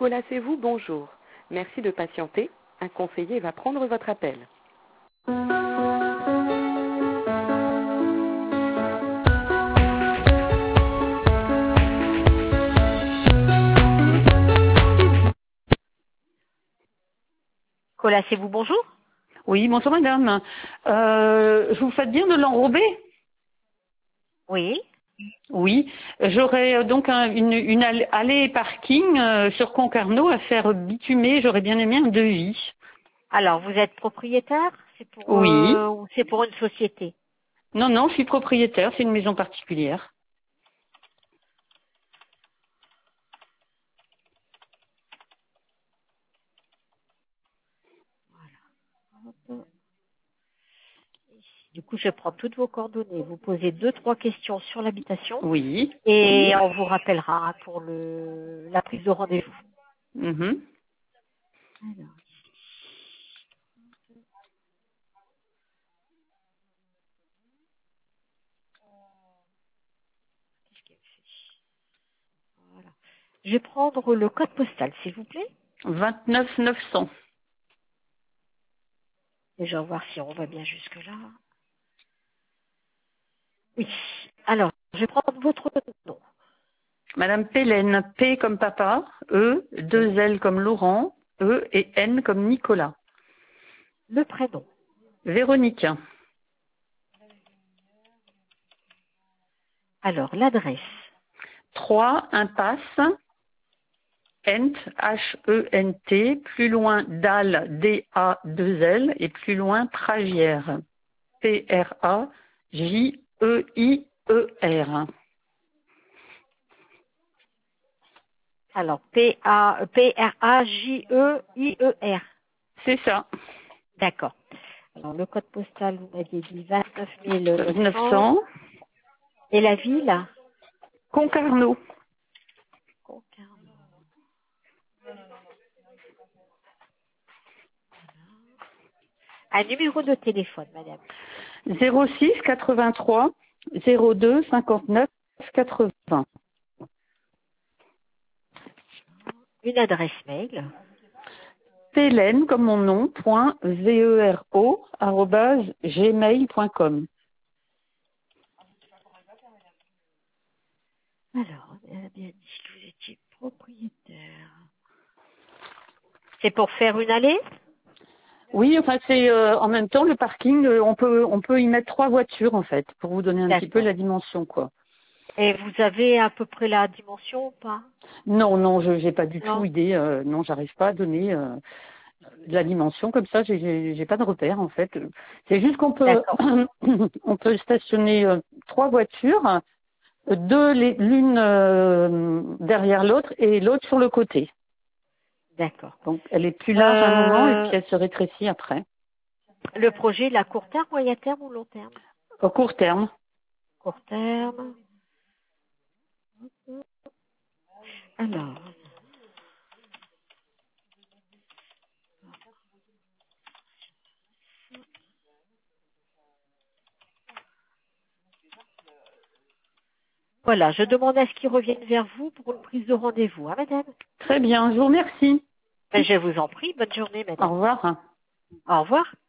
Colacez-vous, bonjour. Merci de patienter. Un conseiller va prendre votre appel. Colacez-vous, bonjour. Oui, bonjour madame. Je vous fais bien de l'enrober? Oui. Oui. J'aurais donc une allée parking sur Concarneau à faire bitumer. J'aurais bien aimé un devis. Alors, vous êtes propriétaire? C'est pour Oui. ou c'est pour une société? Non, non, je suis propriétaire. C'est une maison particulière. Du coup, je prends toutes vos coordonnées. Vous posez 2-3 questions sur l'habitation Oui. et on vous rappellera pour la prise de rendez-vous. Mhm. Alors, qu'est-ce qu'elle fait? Voilà. Je vais prendre le code postal, s'il vous plaît. 29 900. Et je vais voir si on va bien jusque-là. Oui. Alors, je vais prendre votre nom. Madame Pélène, P comme papa, E, Oui. 2 L comme Laurent, E et N comme Nicolas. Le prénom. Véronique. Alors, l'adresse. 3 impasse Hent, H-E-N-T, plus loin Dalle, D-A-2-L, et plus loin Pragière, P-R-A-J-E-I-E-R. Alors, P-R-A-J-E-I-E-R. C'est ça, D'accord. Alors, le code postal, vous m'aviez dit 29 900. 900, Et la ville? Concarneau. Concarneau. Un numéro de téléphone, madame. 06 83 02 59 80. Une adresse mail. Pélène, comme mon nom, point, vero, arrobase, gmail.com. Alors, elle a bien dit que vous étiez propriétaire. C'est pour faire une allée? Oui, enfin c'est en même temps le parking, on peut y mettre 3 voitures en fait, pour vous donner un petit peu D'accord. la dimension quoi. Et vous avez à peu près la dimension ou pas? Non, non, je j'ai pas du tout Non? idée, non, j'arrive pas à donner la dimension comme ça, j'ai pas de repère en fait. C'est juste qu'on peut D'accord. on peut stationner 3 voitures, l'une derrière l'autre et l'autre sur le côté. D'accord. Donc elle est plus large à un moment et puis Euh, elle se rétrécit après. le projet, la court terme, moyen terme ou long terme? Au court terme. Court terme. Alors, voilà, je demande à ce qu'ils reviennent vers vous pour une prise de rendez-vous, hein, madame? Très bien, je vous remercie. Ben, je vous en prie, bonne journée, Au madame. revoir. Au revoir.